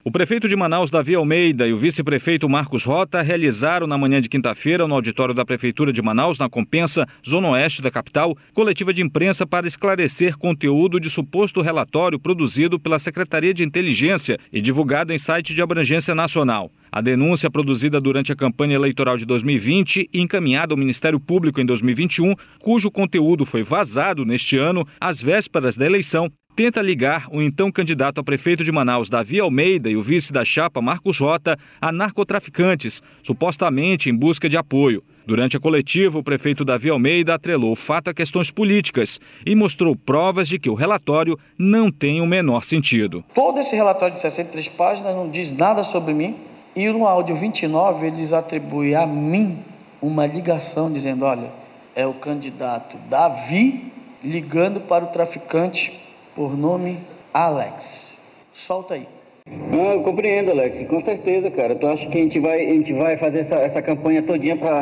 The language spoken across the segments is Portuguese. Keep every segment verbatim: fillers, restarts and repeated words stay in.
O prefeito de Manaus, Davi Almeida, e o vice-prefeito Marcos Rota realizaram na manhã de quinta-feira, no auditório da Prefeitura de Manaus, na Compensa, zona oeste da capital, coletiva de imprensa para esclarecer conteúdo de suposto relatório produzido pela Secretaria de Inteligência e divulgado em site de abrangência nacional. A denúncia, produzida durante a campanha eleitoral de dois mil e vinte e encaminhada ao Ministério Público em dois mil e vinte e um, cujo conteúdo foi vazado neste ano, às vésperas da eleição, tenta ligar o então candidato a prefeito de Manaus, Davi Almeida, e o vice da chapa, Marcos Rota, a narcotraficantes, supostamente em busca de apoio. Durante a coletiva, o prefeito Davi Almeida atrelou o fato a questões políticas e mostrou provas de que o relatório não tem o menor sentido. Todo esse relatório de sessenta e três páginas não diz nada sobre mim, e no áudio vinte e nove eles atribuem a mim uma ligação dizendo, olha, é o candidato Davi ligando para o traficante por nome Alex. Solta aí. Ah, eu compreendo, Alex, com certeza, cara. Tu acha que a gente vai, a gente vai fazer essa, essa campanha todinha para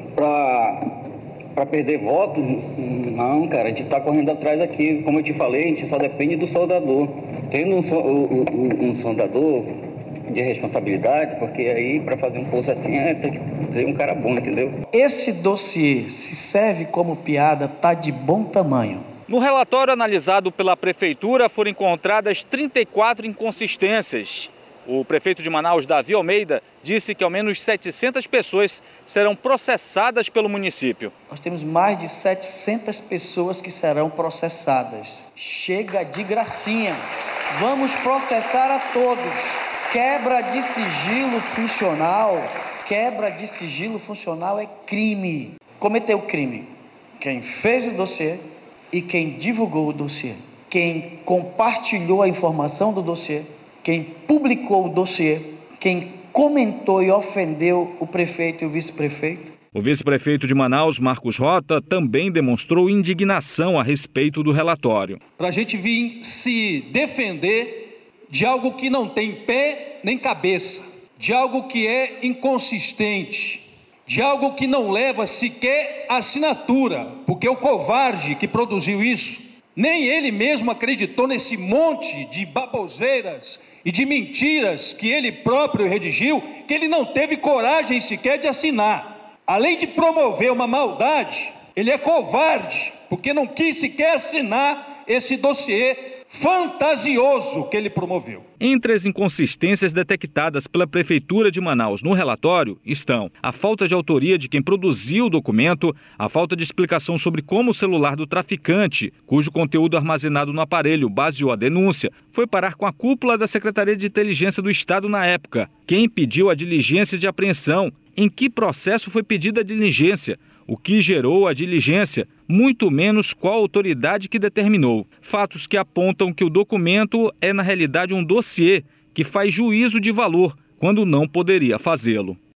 para perder voto? Não, cara, a gente tá correndo atrás aqui. Como eu te falei, a gente só depende do soldador. Tendo um, um, um soldador de responsabilidade, porque aí para fazer um poço assim é tem que ser um cara bom, entendeu? Esse dossiê, se serve como piada, tá de bom tamanho. No relatório analisado pela Prefeitura foram encontradas trinta e quatro inconsistências. O prefeito de Manaus, Davi Almeida, disse que ao menos setecentas pessoas serão processadas pelo município. Nós temos mais de setecentas pessoas que serão processadas. Chega de gracinha. Vamos processar a todos. Quebra de sigilo funcional. Quebra de sigilo funcional é crime. Cometeu crime quem fez o dossiê e quem divulgou o dossiê, quem compartilhou a informação do dossiê, quem publicou o dossiê, quem comentou e ofendeu o prefeito e o vice-prefeito. O vice-prefeito de Manaus, Marcos Rota, também demonstrou indignação a respeito do relatório. Para a gente vir se defender de algo que não tem pé nem cabeça, de algo que é inconsistente, de algo que não leva sequer assinatura, porque o covarde que produziu isso, nem ele mesmo acreditou nesse monte de baboseiras e de mentiras que ele próprio redigiu, que ele não teve coragem sequer de assinar. Além de promover uma maldade, ele é covarde, porque não quis sequer assinar esse dossiê fantasioso que ele promoveu. Entre as inconsistências detectadas pela Prefeitura de Manaus no relatório estão a falta de autoria de quem produziu o documento, a falta de explicação sobre como o celular do traficante, cujo conteúdo armazenado no aparelho baseou a denúncia, foi parar com a cúpula da Secretaria de Inteligência do Estado na época, quem pediu a diligência de apreensão, em que processo foi pedida a diligência, o que gerou a diligência, muito menos qual autoridade que determinou. Fatos que apontam que o documento é, na realidade, um dossiê que faz juízo de valor, quando não poderia fazê-lo.